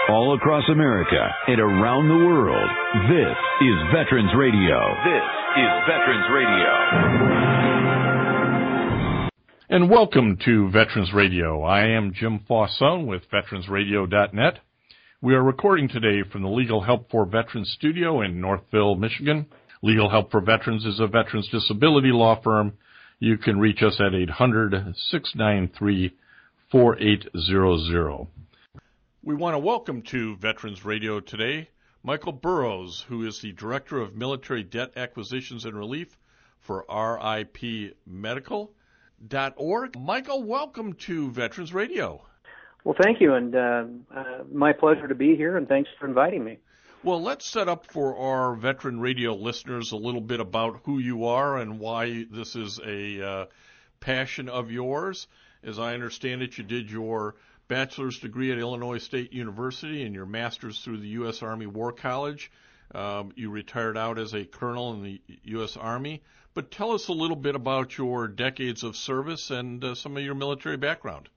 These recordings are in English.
all across America and around the world. This is Veterans Radio. This is Veterans Radio. And welcome to Veterans Radio. I am Jim Fauson with VeteransRadio.net. We are recording today from the Legal Help for Veterans studio in Northville, Michigan. Legal Help for Veterans is a veterans disability law firm. You can reach us at 800-693-4800. We want to welcome to Veterans Radio today Michael Burrows, who is the Director of Military Debt Acquisitions and Relief for RIPmedical.org. Michael, welcome to Veterans Radio. Well, thank you, and my pleasure to be here, and thanks for inviting me. Well, let's set up for our Veteran Radio listeners a little bit about who you are and why this is a passion of yours. As I understand it, you did your bachelor's degree at Illinois State University and your master's through the U.S. Army War College. You retired out as a colonel in the U.S. Army. But tell us a little bit about your decades of service and some of your military background.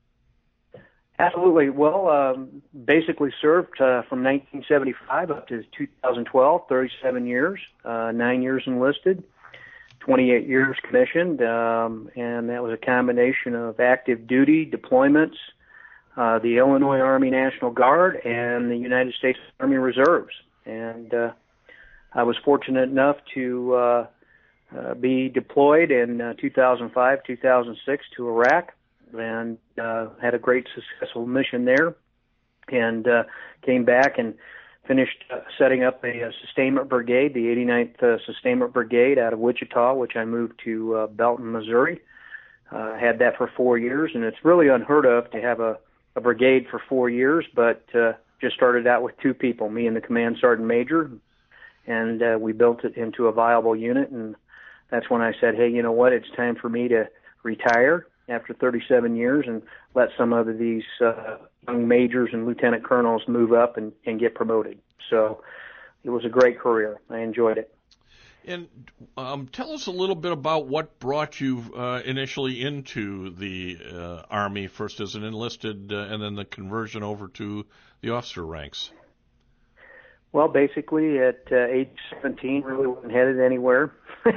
Absolutely. Well, basically served from 1975 up to 2012, 37 years, 9 years enlisted, 28 years commissioned, and that was a combination of active duty, deployments, the Illinois Army National Guard, and the United States Army Reserves. And I was fortunate enough to be deployed in 2005, 2006 to Iraq, and had a great successful mission there, and came back and finished setting up a sustainment brigade, the 89th Sustainment Brigade out of Wichita, which I moved to Belton, Missouri. Had that for 4 years, and it's really unheard of to have a brigade for 4 years, but just started out with two people, me and the command sergeant major, and we built it into a viable unit, and that's when I said, hey, you know what, it's time for me to retire after 37 years and let some of these young majors and lieutenant colonels move up and get promoted. So it was a great career. I enjoyed it. And tell us a little bit about what brought you initially into the Army, first as an enlisted and then the conversion over to the officer ranks. Well, basically at age 17, really wasn't headed anywhere.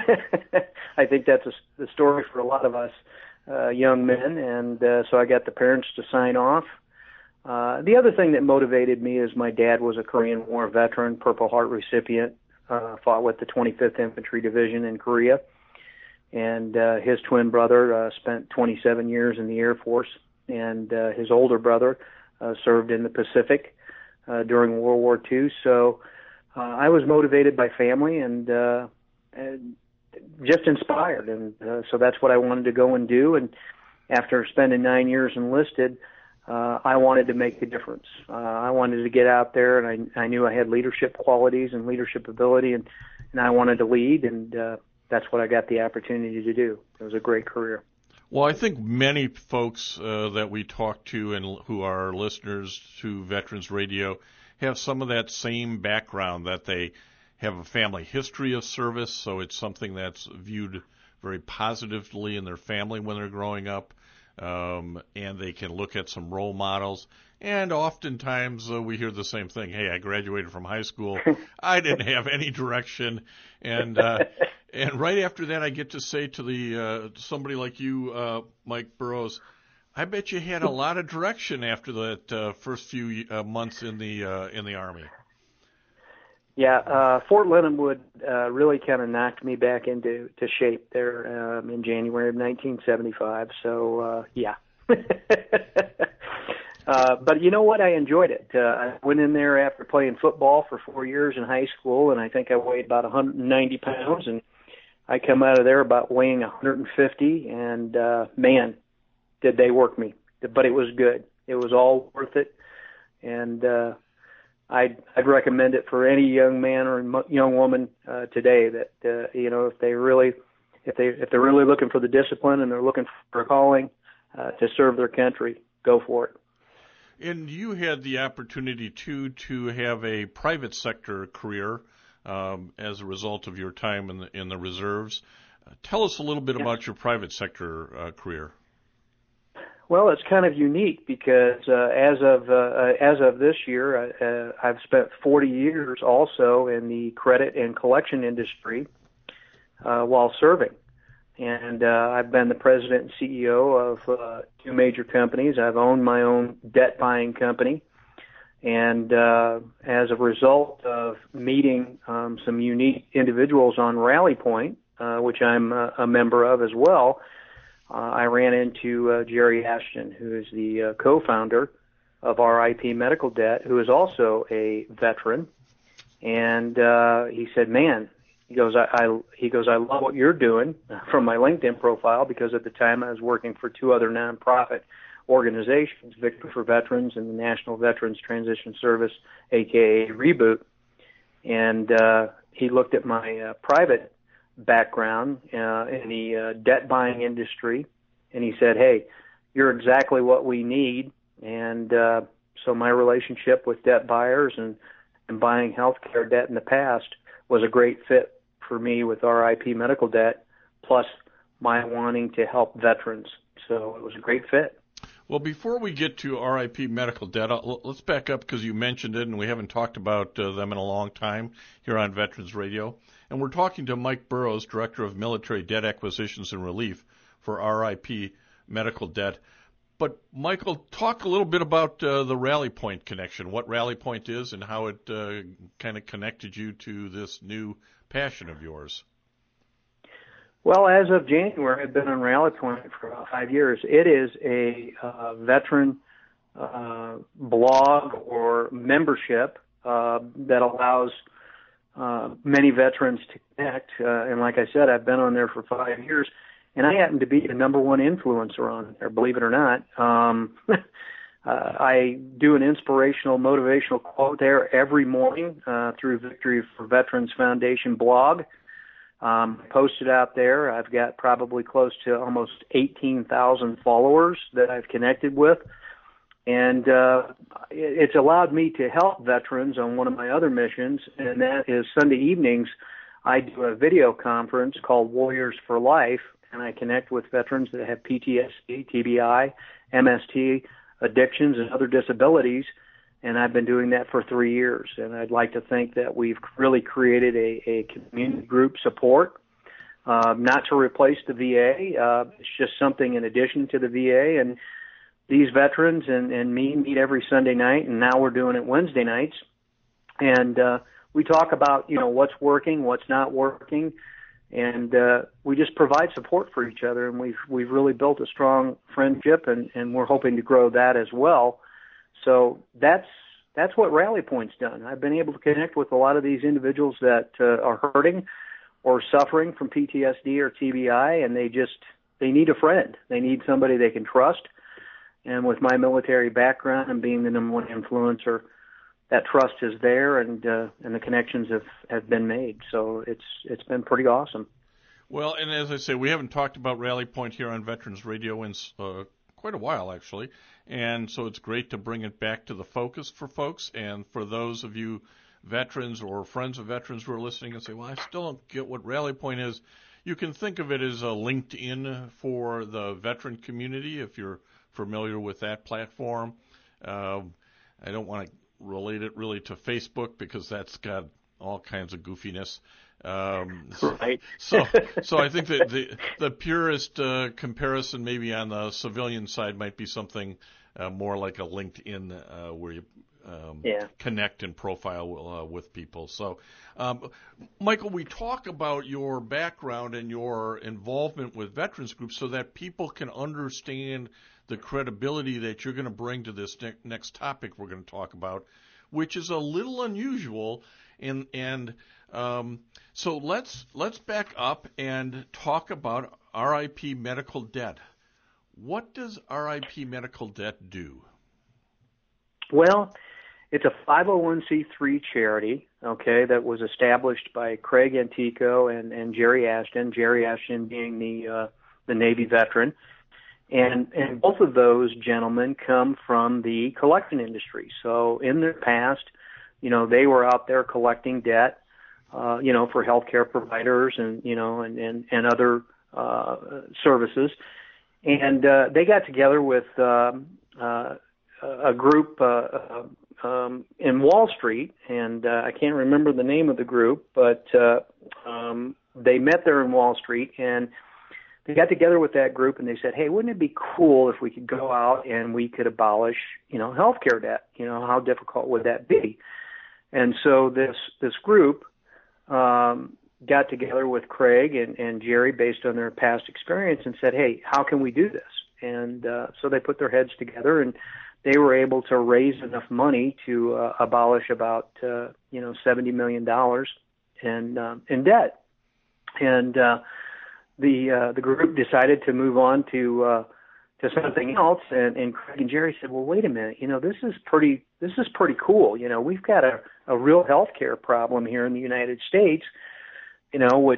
I think that's the story for a lot of us young men, and so I got the parents to sign off. The other thing that motivated me is my dad was a Korean War veteran, Purple Heart recipient, fought with the 25th Infantry Division in Korea, and his twin brother spent 27 years in the Air Force, and his older brother served in the Pacific during World War II. So I was motivated by family and just inspired, and so that's what I wanted to go and do. And after spending 9 years enlisted, I wanted to make a difference. I wanted to get out there, and I knew I had leadership qualities and leadership ability, and I wanted to lead, and that's what I got the opportunity to do. It was a great career. Well, I think many folks that we talk to and who are listeners to Veterans Radio have some of that same background, that they have a family history of service, so it's something that's viewed very positively in their family when they're growing up. And they can look at some role models. And oftentimes we hear the same thing. Hey, I graduated from high school. I didn't have any direction. And right after that, I get to say to the somebody like you, Mike Burrows, I bet you had a lot of direction after that first few months in the Army. Yeah, Fort Leonard really kind of knocked me back into shape there in January of 1975. So, yeah. But you know what? I enjoyed it. I went in there after playing football for 4 years in high school, and I think I weighed about 190 pounds, and I come out of there about weighing 150, and man, did they work me. But it was good. It was all worth it, and I'd recommend it for any young man or young woman today that if they're really looking for the discipline and they're looking for a calling to serve their country, go for it. And you had the opportunity to have a private sector career as a result of your time in the reserves. Tell us a little bit about your private sector career. Well, it's kind of unique because as of this year, I've spent 40 years also in the credit and collection industry while serving, and I've been the president and CEO of two major companies. I've owned my own debt buying company, and as a result of meeting some unique individuals on Rally Point, which I'm a member of as well. I ran into Jerry Ashton, who is the co-founder of RIP Medical Debt, who is also a veteran. And he said, "Man," he goes, I love what you're doing," from my LinkedIn profile, because at the time I was working for two other nonprofit organizations, Victory for Veterans and the National Veterans Transition Service, aka Reboot. And he looked at my private background in the debt buying industry, and he said, "Hey, you're exactly what we need." And so my relationship with debt buyers and buying healthcare debt in the past was a great fit for me with RIP Medical Debt, plus my wanting to help veterans. So it was a great fit. Well, before we get to RIP Medical Debt, let's back up because you mentioned it, and we haven't talked about them in a long time here on Veterans Radio. And we're talking to Mike Burrows, Director of Military Debt Acquisitions and Relief for RIP Medical Debt. But, Michael, talk a little bit about the Rally Point connection, what Rally Point is and how it kind of connected you to this new passion of yours. Well, as of January, I've been on Rally Point for about 5 years. It is a veteran blog or membership that allows many veterans to connect. And like I said, I've been on there for 5 years, and I happen to be the number one influencer on there, believe it or not. I do an inspirational, motivational quote there every morning through Victory for Veterans Foundation blog. Posted out there. I've got probably close to almost 18,000 followers that I've connected with. And it's allowed me to help veterans on one of my other missions, and that is Sunday evenings I do a video conference called Warriors for Life, and I connect with veterans that have PTSD, TBI, MST, addictions, and other disabilities. And I've been doing that for 3 years. And I'd like to think that we've really created a community group support, not to replace the VA. It's just something in addition to the VA. And these veterans and me meet every Sunday night, and now we're doing it Wednesday nights. And we talk about, what's working, what's not working. And we just provide support for each other. And we've really built a strong friendship, and we're hoping to grow that as well. So that's what Rally Point's done. I've been able to connect with a lot of these individuals that are hurting or suffering from PTSD or TBI, and they need a friend. They need somebody they can trust. And with my military background and being the number one influencer, that trust is there, and the connections have been made. So it's been pretty awesome. Well, and as I say, we haven't talked about Rally Point here on Veterans Radio in quite a while, actually. And so it's great to bring it back to the focus for folks. And for those of you veterans or friends of veterans who are listening and say, well, I still don't get what Rally Point is, you can think of it as a LinkedIn for the veteran community, if you're familiar with that platform. I don't want to relate it really to Facebook because that's got all kinds of goofiness. Right. So I think that the purest comparison maybe on the civilian side might be something more like a LinkedIn where you connect and profile with people. So, Michael, we talk about your background and your involvement with veterans groups so that people can understand the credibility that you're going to bring to this next topic we're going to talk about, which is a little unusual. So let's back up and talk about RIP Medical Debt. What does RIP Medical Debt do? Well, it's a 501c3 charity, that was established by Craig Antico and Jerry Ashton. Jerry Ashton being the Navy veteran, and both of those gentlemen come from the collection industry. So in their past, they were out there collecting debt, for healthcare providers and other services. And they got together with a group in Wall Street, and I can't remember the name of the group, but they met there in Wall Street, and they got together with that group, and they said, hey, wouldn't it be cool if we could go out and we could abolish, healthcare debt? How difficult would that be? And so this group got together with Craig and Jerry based on their past experience and said, hey, how can we do this? And so they put their heads together, and they were able to raise enough money to abolish about $70 million in debt. And the group decided to move on to something else, and Craig and Jerry said, well, wait a minute, this is pretty cool. We've got a real healthcare problem here in the United States, which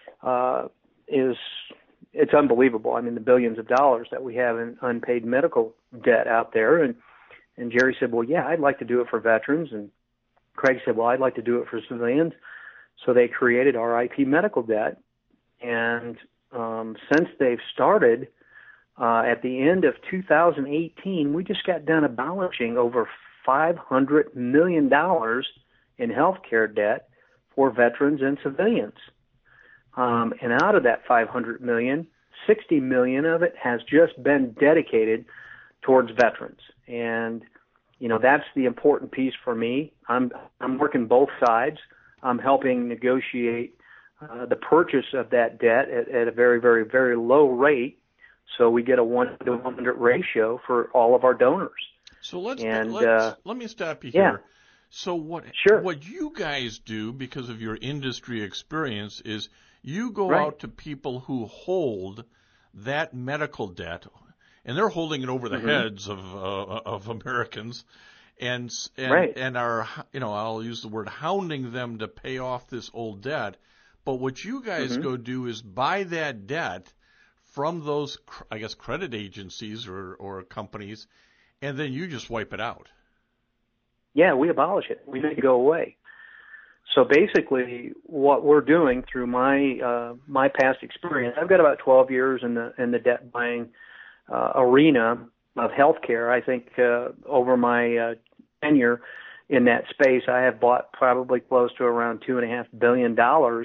it's unbelievable. I mean, the billions of dollars that we have in unpaid medical debt out there. And Jerry said, well, yeah, I'd like to do it for veterans. And Craig said, well, I'd like to do it for civilians. So they created RIP medical debt. And since they've started, at the end of 2018, we just got done abolishing over $500 million in healthcare debt for veterans and civilians. And out of that $500 million, $60 million of it has just been dedicated towards veterans. And, that's the important piece for me. I'm working both sides. I'm helping negotiate the purchase of that debt at a very, very, very low rate, so we get a 1-to-100 ratio for all of our donors. So let me stop you yeah. here. So what you guys do, because of your industry experience, is you go out to people who hold that medical debt, and they're holding it over the heads of Americans, and are, I'll use the word hounding them to pay off this old debt. But what you guys go do is buy that debt from those, I guess, credit agencies or companies, and then you just wipe it out. Yeah, we abolish it. We make it go away. So basically, what we're doing through my past experience, I've got about 12 years in the debt buying arena of healthcare. I think over my tenure in that space, I have bought probably close to around $2.5 billion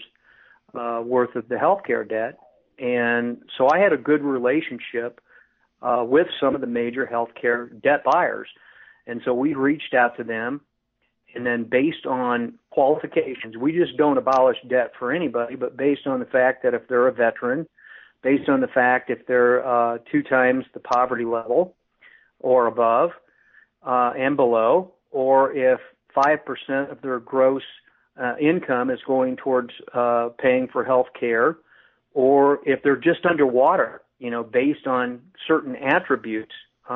worth of the healthcare debt. And so I had a good relationship with some of the major healthcare debt buyers. And so we reached out to them, and then based on qualifications, we just don't abolish debt for anybody, but based on the fact that if they're a veteran, based on the fact if they're 2 times the poverty level or above and below, or if 5% of their gross income is going towards paying for health care, or if they're just underwater, based on certain attributes,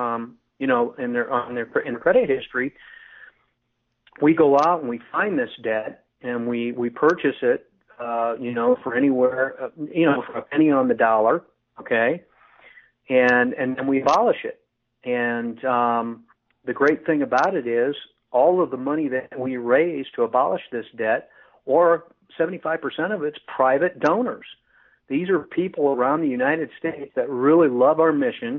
in their credit history, we go out and we find this debt and we purchase it, for anywhere, for a penny on the dollar, okay, and then we abolish it. And the great thing about it is all of the money that we raise to abolish this debt, or 75% of it's private donors. These are people around the United States that really love our mission.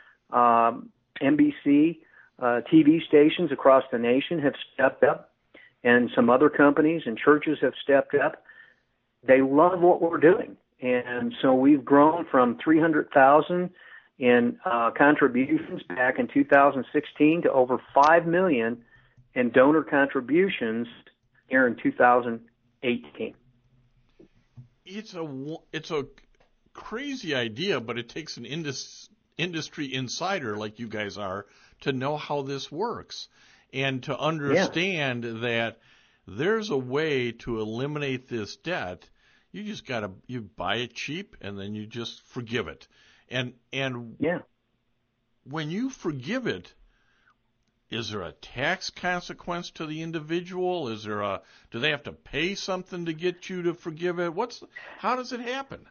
NBC, TV stations across the nation have stepped up, and some other companies and churches have stepped up. They love what we're doing. And so we've grown from 300,000 in contributions back in 2016 to over 5 million in donor contributions here in 2018. It's a crazy idea, but it takes an industry insider like you guys are to know how this works and to understand that there's a way to eliminate this debt. You just you buy it cheap and then you just forgive it. And when you forgive it, is there a tax consequence to the individual? Do they have to pay something to get you to forgive it? How does it happen?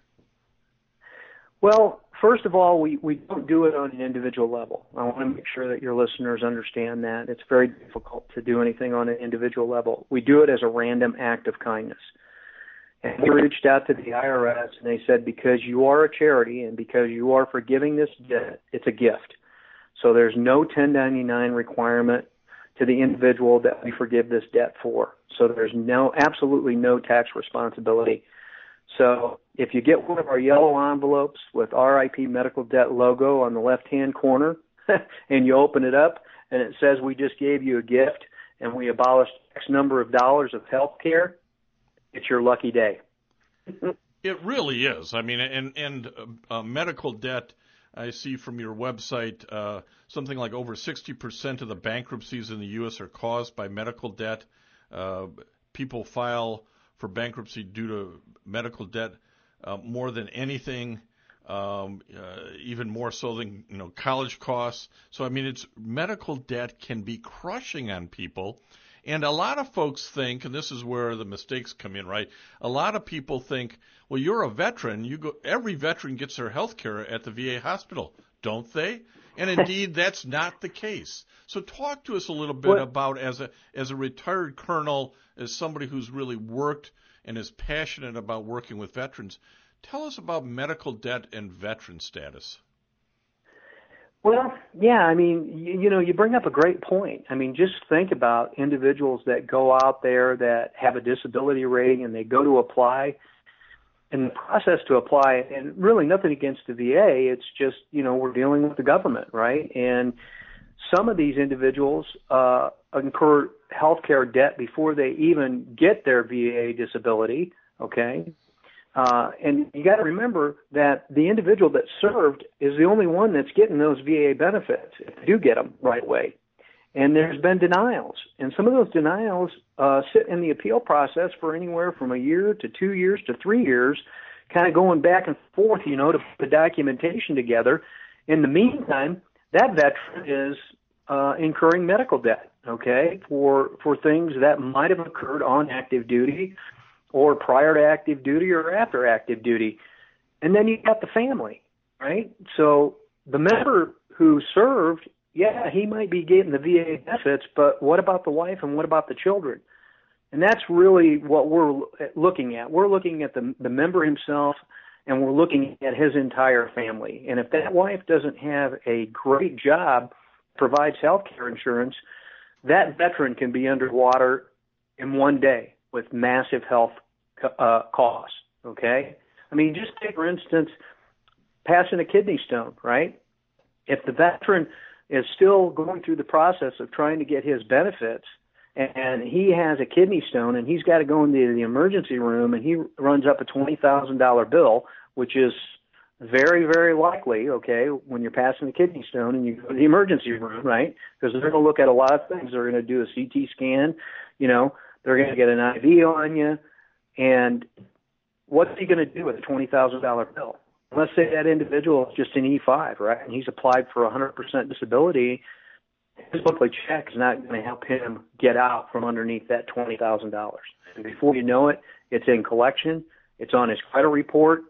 Well, first of all, we don't do it on an individual level. I want to make sure that your listeners understand that. It's very difficult to do anything on an individual level. We do it as a random act of kindness. And we reached out to the IRS, and they said, because you are a charity and because you are forgiving this debt, it's a gift. So there's no 1099 requirement to the individual that we forgive this debt for. So there's absolutely no tax responsibility. So if you get one of our yellow envelopes with RIP Medical Debt logo on the left-hand corner and you open it up and it says we just gave you a gift and we abolished X number of dollars of health care, it's your lucky day. It really is. I mean, and medical debt, I see from your website, something like over 60% of the bankruptcies in the U.S. are caused by medical debt. People file for bankruptcy due to medical debt more than anything, even more so than college costs. So I mean, medical debt can be crushing on people, and a lot of folks think, and this is where the mistakes come in, right? A lot of people think, well, you're a veteran. Every veteran gets their health care at the VA hospital, don't they? And indeed, that's not the case. So talk to us a little bit about, as a retired colonel, as somebody who's really worked and is passionate about working with veterans, tell us about medical debt and veteran status. Well, yeah, I mean, you bring up a great point. I mean, just think about individuals that go out there that have a disability rating and they go to apply. And the process to apply, and really nothing against the VA, it's just, we're dealing with the government, right? And some of these individuals incur health care debt before they even get their VA disability, okay? And you got to remember that the individual that served is the only one that's getting those VA benefits, if they do get them right away. And there's been denials. And some of those denials sit in the appeal process for anywhere from a year to 2 years to 3 years, kind of going back and forth, to put the documentation together. In the meantime, that veteran is incurring medical debt, okay, for things that might have occurred on active duty or prior to active duty or after active duty. And then you got the family, right? So the member who served, yeah, he might be getting the VA benefits, but what about the wife and what about the children? And that's really what we're looking at. We're looking at the member himself, and we're looking at his entire family. And if that wife doesn't have a great job, provides health care insurance, that veteran can be underwater in one day with massive health costs, okay? I mean, just take, for instance, passing a kidney stone, right? If the veteran is still going through the process of trying to get his benefits, and he has a kidney stone, and he's got to go into the emergency room, and he runs up a $20,000 bill, which is very, very likely, okay, when you're passing a kidney stone and you go to the emergency room, right? Because they're going to look at a lot of things. They're going to do a CT scan, they're going to get an IV on you, and what's he going to do with a $20,000 bill? Let's say that individual is just an E5, right, and he's applied for 100% disability. His monthly check is not going to help him get out from underneath that $20,000. And before you know it, it's in collection, it's on his credit report,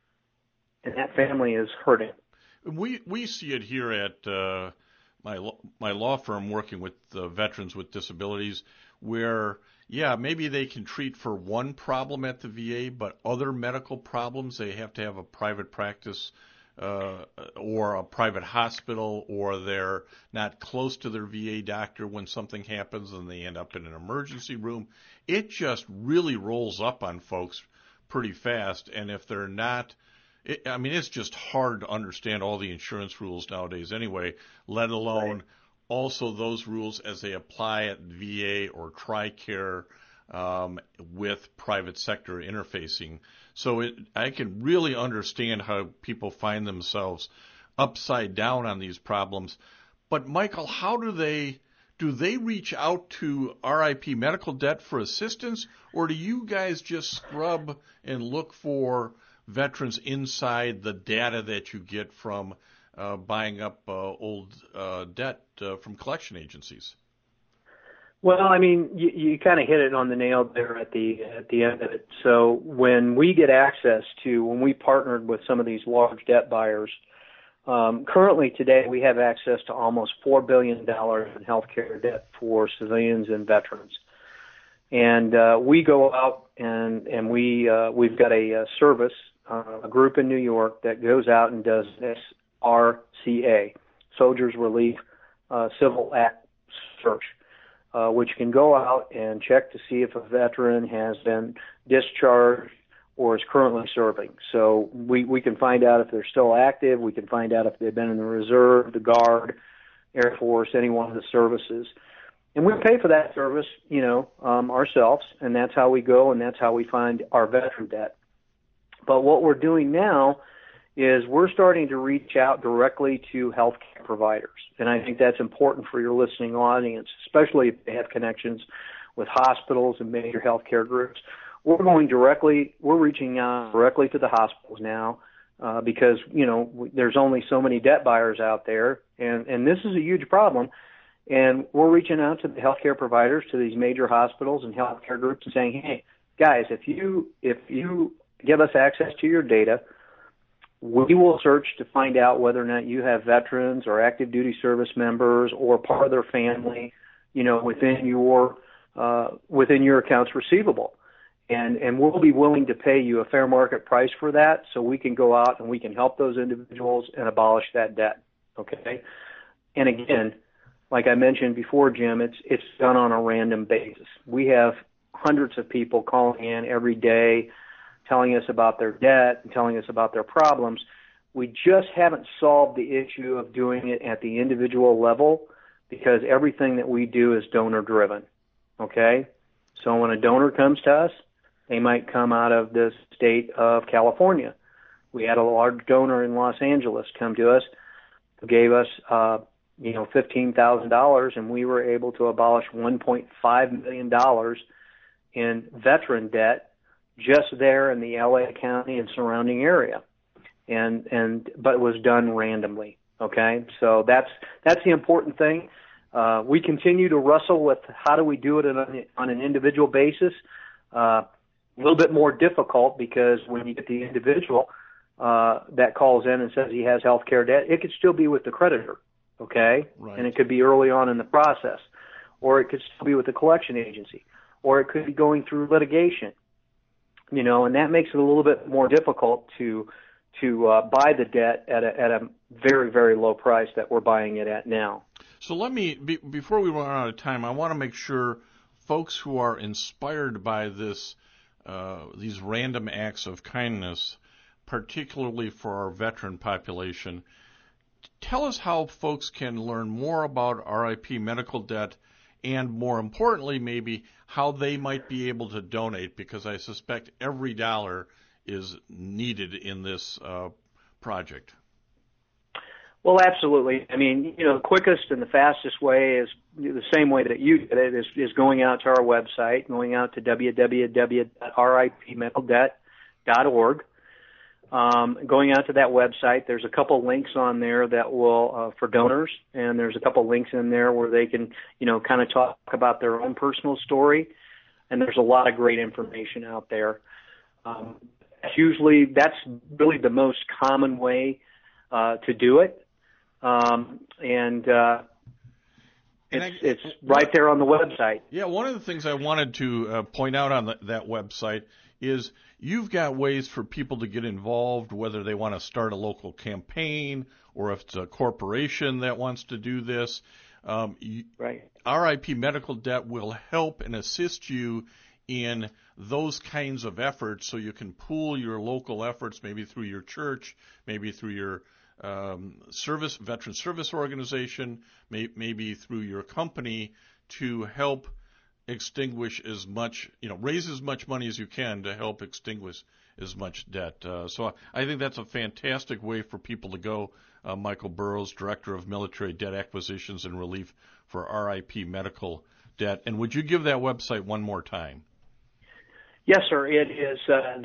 and that family is hurting. We see it here at my law firm working with veterans with disabilities where, yeah, maybe they can treat for one problem at the VA, but other medical problems, they have to have a private practice or a private hospital, or they're not close to their VA doctor when something happens and they end up in an emergency room. It just really rolls up on folks pretty fast. And if they're not, it's just hard to understand all the insurance rules nowadays anyway, let alone also those rules as they apply at VA or TRICARE with private sector interfacing. So I can really understand how people find themselves upside down on these problems. But Michael, how do they reach out to RIP Medical Debt for assistance, or do you guys just scrub and look for veterans inside the data that you get from buying up old debt from collection agencies? Well, I mean, you kind of hit it on the nail there at the end of it. So when we partnered with some of these large debt buyers, currently today we have access to almost $4 billion in healthcare debt for civilians and veterans. And we go out and we've got a service, a group in New York that goes out and does this RCA, Soldiers Relief Civil Act Search, which can go out and check to see if a veteran has been discharged or is currently serving. So we can find out if they're still active. We can find out if they've been in the Reserve, the Guard, Air Force, any one of the services. And we pay for that service, ourselves, and that's how we go, and that's how we find our veteran debt. But what we're doing now is we're starting to reach out directly to healthcare providers. And I think that's important for your listening audience, especially if they have connections with hospitals and major healthcare groups. We're reaching out directly to the hospitals now because, there's only so many debt buyers out there, and this is a huge problem. And we're reaching out to the healthcare providers, to these major hospitals and healthcare groups, and saying, hey, guys, if you give us access to your data, we will search to find out whether or not you have veterans or active duty service members or part of their family, within your accounts receivable. And we'll be willing to pay you a fair market price for that, so we can go out and we can help those individuals and abolish that debt. Okay? And again, like I mentioned before, Jim, it's done on a random basis. We have hundreds of people calling in every day, telling us about their debt and telling us about their problems. We just haven't solved the issue of doing it at the individual level because everything that we do is donor-driven. Okay? So when a donor comes to us, they might come out of the state of California. We had a large donor in Los Angeles come to us who gave us, $15,000, and we were able to abolish $1.5 million in veteran debt just there in the LA County and surrounding area. But it was done randomly. Okay? So that's the important thing. We continue to wrestle with how do we do it on an individual basis. A little bit more difficult because when you get the individual that calls in and says he has health care debt, it could still be with the creditor, okay? Right. And it could be early on in the process, or it could still be with the collection agency, or it could be going through litigation, and that makes it a little bit more difficult to buy the debt at a very, very low price that we're buying it at now. So before we run out of time, I want to make sure folks who are inspired by these random acts of kindness, particularly for our veteran population, tell us how folks can learn more about RIP medical debt and, more importantly, maybe how they might be able to donate, because I suspect every dollar is needed in this project. Well, absolutely. I mean, the quickest and the fastest way is the same way that you did it, is going out to our website, going out to www.ripmedicaldebt.org. Going out to that website, there's a couple links on there that will for donors, and there's a couple links in there where they can, kind of talk about their own personal story, and there's a lot of great information out there. That's really the most common way to do it. It's right there on the website. Yeah, one of the things I wanted to point out on that website is you've got ways for people to get involved, whether they want to start a local campaign or if it's a corporation that wants to do this. Right. RIP Medical Debt will help and assist you in those kinds of efforts, so you can pool your local efforts, maybe through your church, maybe through your veteran service organization, maybe through your company, to help extinguish as much, raise as much money as you can to help extinguish as much debt. So I think that's a fantastic way for people to go. Michael Burrows, Director of Military Debt Acquisitions and Relief for RIP Medical Debt. And would you give that website one more time? Yes, sir. It is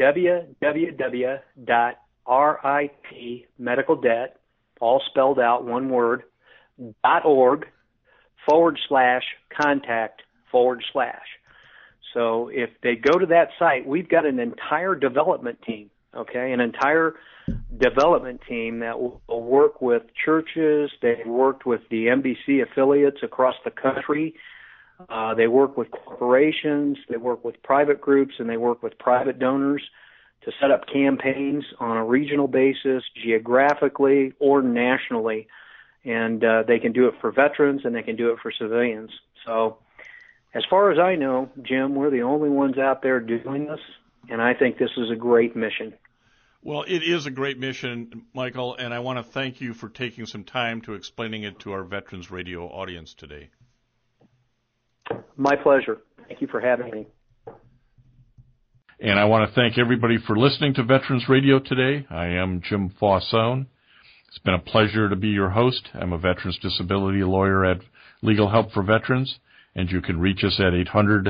www.ripmedicaldebt, all spelled out, one word, .org/contact/. So if they go to that site, we've got an entire development team, an entire development team that will work with churches. They've worked with the MBC affiliates across the country They work with corporations, they work with private groups, and they work with private donors to set up campaigns on a regional basis, geographically or nationally. And they can do it for veterans and they can do it for civilians. So as far as I know, Jim, we're the only ones out there doing this, and I think this is a great mission. Well, it is a great mission, Michael, and I want to thank you for taking some time to explaining it to our Veterans Radio audience today. My pleasure. Thank you for having me. And I want to thank everybody for listening to Veterans Radio today. I am Jim Faussone. It's been a pleasure to be your host. I'm a veterans disability lawyer at Legal Help for Veterans, and you can reach us at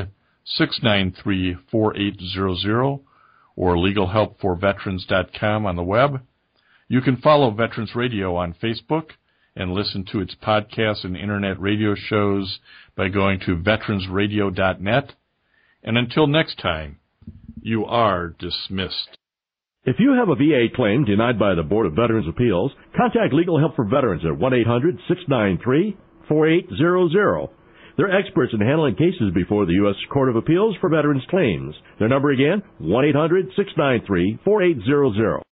800-693-4800 or legalhelpforveterans.com on the web. You can follow Veterans Radio on Facebook and listen to its podcasts and internet radio shows by going to veteransradio.net. And until next time, you are dismissed. If you have a VA claim denied by the Board of Veterans' Appeals, contact Legal Help for Veterans at 1-800-693-4800. They're experts in handling cases before the U.S. Court of Appeals for Veterans Claims. Their number again, 1-800-693-4800.